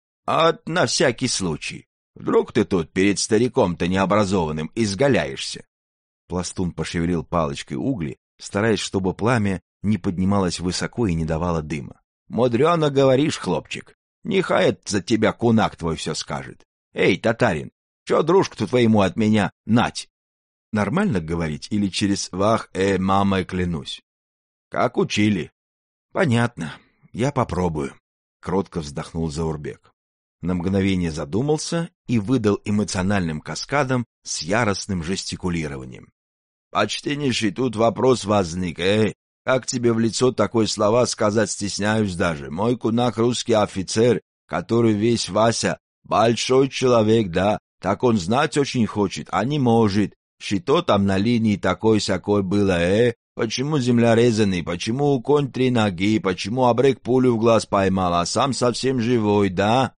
А на всякий случай. Вдруг ты тут перед стариком-то необразованным изгаляешься? Пластун пошевелил палочкой угли, стараясь, чтобы пламя не поднималось высоко и не давало дыма. — Мудрено говоришь, хлопчик. Нехай за тебя кунак твой все скажет. Эй, татарин, чё дружку-то твоему от меня нать? Нормально говорить или через «вах, э, мамой клянусь»? — Как учили. — Понятно. Я попробую. Кротко вздохнул Заурбек. На мгновение задумался и выдал эмоциональным каскадом с яростным жестикулированием. — Почтеннейший, тут вопрос возник, эй. Как тебе в лицо такое слова сказать стесняюсь даже. Мой кунак русский офицер, который весь Вася, большой человек, да, так он знать очень хочет, а не может. Что там на линии такой-сякой было, э? Почему земля резаный, почему конь три ноги, почему абрек пулю в глаз поймал, а сам совсем живой, да?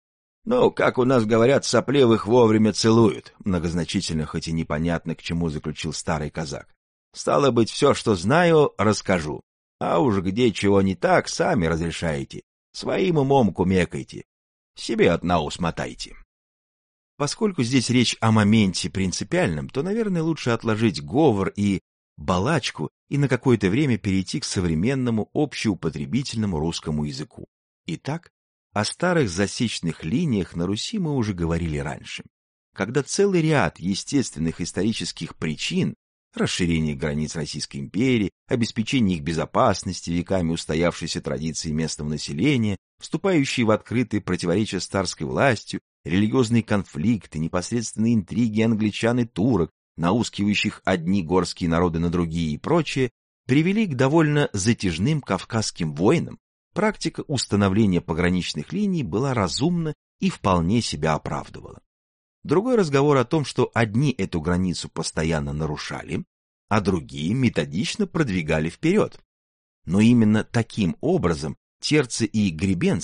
Ну, как у нас говорят, сопливых вовремя целуют, многозначительно, хоть и непонятно, к чему заключил старый казак. Стало быть, все, что знаю, расскажу. А уж где чего не так, сами разрешаете. Своим умом кумекайте. Себе от на ус мотайте. Поскольку здесь речь о моменте принципиальном, то, наверное, лучше отложить говор и балачку и на какое-то время перейти к современному общеупотребительному русскому языку. Итак, о старых засечных линиях на Руси мы уже говорили раньше. Когда целый ряд естественных исторических причин, расширение границ Российской империи, обеспечение их безопасности, веками устоявшейся традиции местного населения, вступающие в открытые противоречия с царской властью, религиозные конфликты, непосредственные интриги англичан и турок, наускивающих одни горские народы на другие и прочее, привели к довольно затяжным кавказским войнам, практика установления пограничных линий была разумна и вполне себя оправдывала. Другой разговор о том, что одни эту границу постоянно нарушали, а другие методично продвигали вперед. Но именно таким образом терцы и гребенцы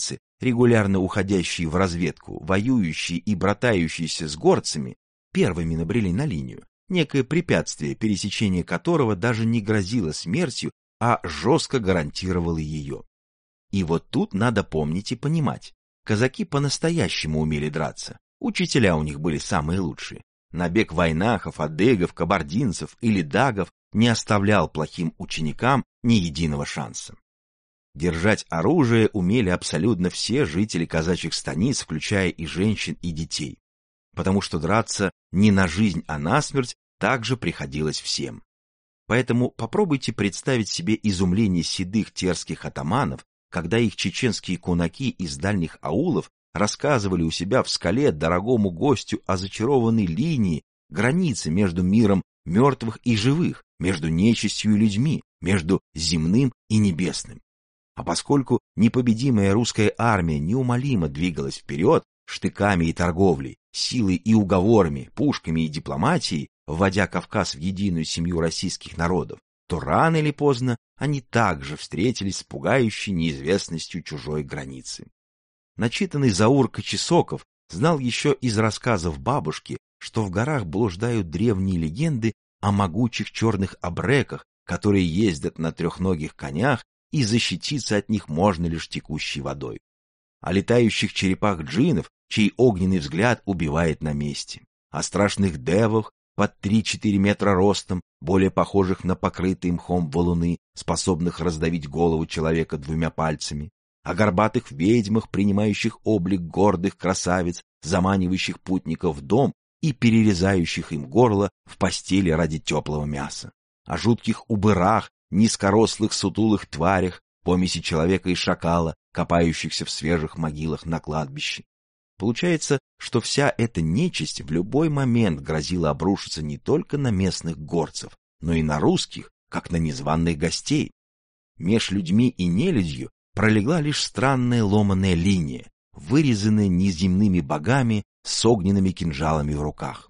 регулярно уходящие в разведку, воюющие и братающиеся с горцами, первыми набрели на линию, некое препятствие, пересечение которого даже не грозило смертью, а жестко гарантировало ее. И вот тут надо помнить и понимать, казаки по-настоящему умели драться, учителя у них были самые лучшие. Набег вайнахов, адыгов, кабардинцев или дагов не оставлял плохим ученикам ни единого шанса. Держать оружие умели абсолютно все жители казачьих станиц, включая и женщин, и детей, потому что драться не на жизнь, а на смерть также приходилось всем. Поэтому попробуйте представить себе изумление седых терских атаманов, когда их чеченские кунаки из дальних аулов рассказывали у себя в скале дорогому гостю о зачарованной линии, границе между миром мертвых и живых, между нечистью и людьми, между земным и небесным. А поскольку непобедимая русская армия неумолимо двигалась вперед штыками и торговлей, силой и уговорами, пушками и дипломатией, вводя Кавказ в единую семью российских народов, то рано или поздно они также встретились с пугающей неизвестностью чужой границы. Начитанный Заур Кочесоков знал еще из рассказов бабушки, что в горах блуждают древние легенды о могучих черных абреках, которые ездят на трехногих конях, и защититься от них можно лишь текущей водой. О летающих черепах-джинов, чей огненный взгляд убивает на месте. О страшных девах под три-четыре метра ростом, более похожих на покрытые мхом валуны, способных раздавить голову человека двумя пальцами. О горбатых ведьмах, принимающих облик гордых красавиц, заманивающих путников в дом и перерезающих им горло в постели ради теплого мяса. О жутких убырах, низкорослых сутулых тварях, помеси человека и шакала, копающихся в свежих могилах на кладбище. Получается, что вся эта нечисть в любой момент грозила обрушиться не только на местных горцев, но и на русских, как на незваных гостей. Меж людьми и нелюдью пролегла лишь странная ломаная линия, вырезанная неземными богами с огненными кинжалами в руках.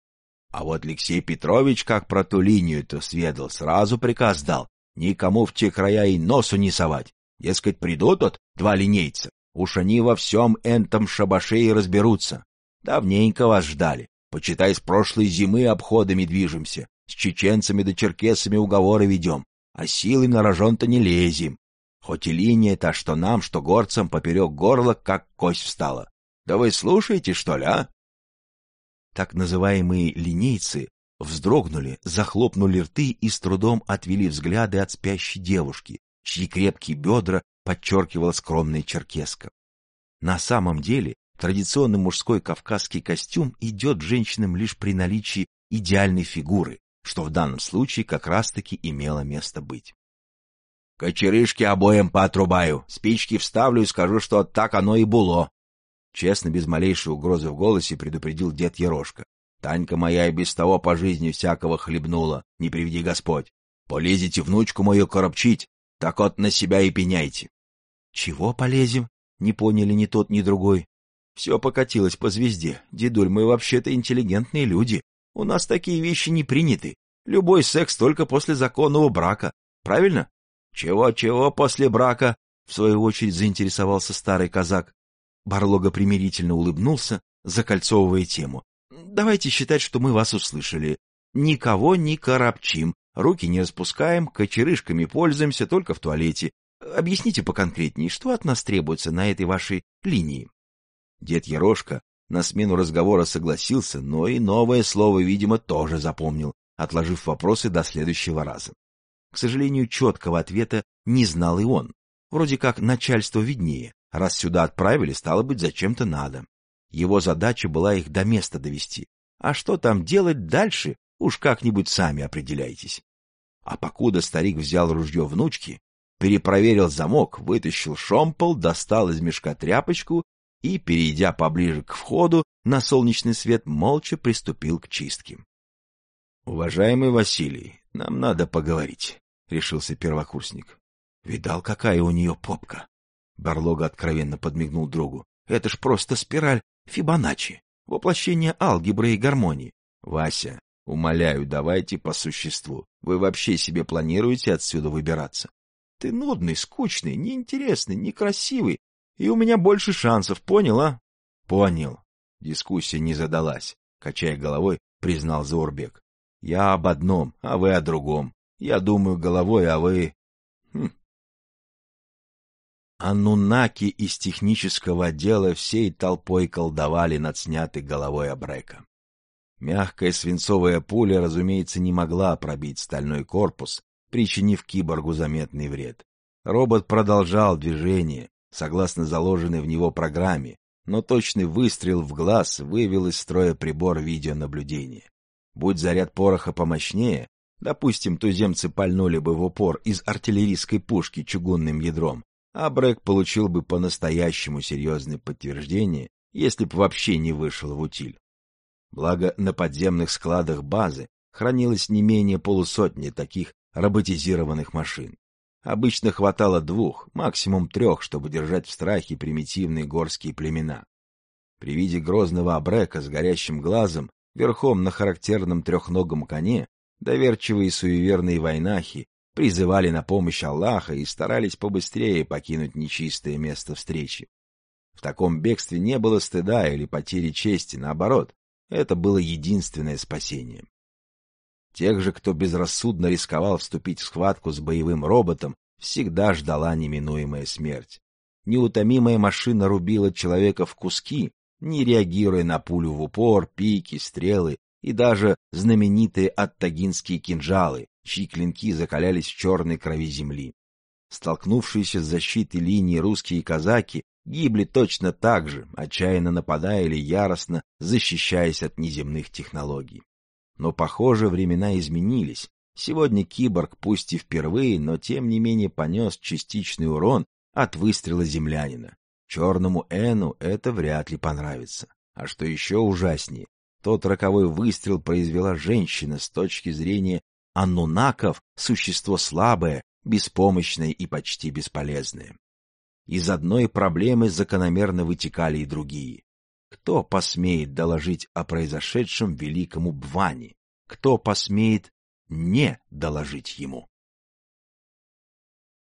А вот Алексей Петрович, как про ту линию-то сведал, сразу приказ дал никому в те края и носу не совать. Дескать, придут тут два линейца, уж они во всем энтом шабаше и разберутся. Давненько вас ждали, почитай, с прошлой зимы обходами движемся, с чеченцами да черкесами уговоры ведем, а силой на рожон-то не лезем. Хоть и линия та, что нам, что горцам, поперек горла, как кость встала. Да вы слушаете, что ли, а? Так называемые линейцы вздрогнули, захлопнули рты и с трудом отвели взгляды от спящей девушки, чьи крепкие бедра подчеркивала скромная черкеска. На самом деле традиционный мужской кавказский костюм идет женщинам лишь при наличии идеальной фигуры, что в данном случае как раз-таки имело место быть. «Кочерышки обоим поотрубаю, спички вставлю и скажу, что так оно и было», — честно, без малейшей угрозы в голосе предупредил дед Ерошка. «Танька моя и без того по жизни всякого хлебнула, не приведи Господь. Полезете внучку мою коробчить, так вот на себя и пеняйте». «Чего полезем?» — не поняли ни тот, ни другой. «Все покатилось по звезде. Дедуль, мы вообще-то интеллигентные люди. У нас такие вещи не приняты. Любой секс только после законного брака. Правильно?» «Чего-чего после брака?» — в свою очередь заинтересовался старый казак. Барлога примирительно улыбнулся, закольцовывая тему. «Давайте считать, что мы вас услышали. Никого не коробчим, руки не распускаем, кочерышками пользуемся только в туалете. Объясните поконкретнее, что от нас требуется на этой вашей линии?» Дед Ерошка на смену разговора согласился, но и новое слово, видимо, тоже запомнил, отложив вопросы до следующего раза. К сожалению, четкого ответа не знал и он. Вроде как начальство виднее. Раз сюда отправили, стало быть, зачем-то надо. Его задача была их до места довести. А что там делать дальше, уж как-нибудь сами определяйтесь. А покуда старик взял ружье внучки, перепроверил замок, вытащил шомпол, достал из мешка тряпочку и, перейдя поближе к входу, на солнечный свет молча приступил к чистке. — Уважаемый Василий, нам надо поговорить, — решился первокурсник. — Видал, какая у нее попка? Барлога откровенно подмигнул другу. — Это ж просто спираль Фибоначчи, воплощение алгебры и гармонии. — Вася, умоляю, давайте по существу. Вы вообще себе планируете отсюда выбираться? Ты нудный, скучный, неинтересный, некрасивый. И у меня больше шансов, понял, а? Понял. Дискуссия не задалась. Качая головой, признал Заурбек. Я об одном, а вы о другом. Я думаю головой, а вы... Хм. Аннунаки из технического отдела всей толпой колдовали над снятой головой Абрека. Мягкая свинцовая пуля, разумеется, не могла пробить стальной корпус, причинив киборгу заметный вред. Робот продолжал движение, согласно заложенной в него программе, но точный выстрел в глаз вывел из строя прибор видеонаблюдения. Будь заряд пороха помощнее, допустим, туземцы пальнули бы в упор из артиллерийской пушки чугунным ядром, а Абрек получил бы по-настоящему серьезное подтверждение, если б вообще не вышел в утиль. Благо, на подземных складах базы хранилось не менее полусотни таких роботизированных машин. Обычно хватало двух, максимум трех, чтобы держать в страхе примитивные горские племена. При виде грозного Абрека с горящим глазом, верхом на характерном трехногом коне, доверчивые и суеверные войнахи призывали на помощь Аллаха и старались побыстрее покинуть нечистое место встречи. В таком бегстве не было стыда или потери чести, наоборот, это было единственное спасение. Тех же, кто безрассудно рисковал вступить в схватку с боевым роботом, всегда ждала неминуемая смерть. Неутомимая машина рубила человека в куски, не реагируя на пулю в упор, пики, стрелы и даже знаменитые аттагинские кинжалы, чьи клинки закалялись в черной крови земли. Столкнувшиеся с защитой линии русские казаки гибли точно так же, отчаянно нападая или яростно защищаясь от неземных технологий. Но, похоже, времена изменились. Сегодня киборг, пусть и впервые, но тем не менее понес частичный урон от выстрела землянина. Черному Эну это вряд ли понравится. А что еще ужаснее, тот роковой выстрел произвела женщина с точки зрения аннунаков, существо слабое, беспомощное и почти бесполезное. Из одной проблемы закономерно вытекали и другие. Кто посмеет доложить о произошедшем великому Бвани? Кто посмеет не доложить ему?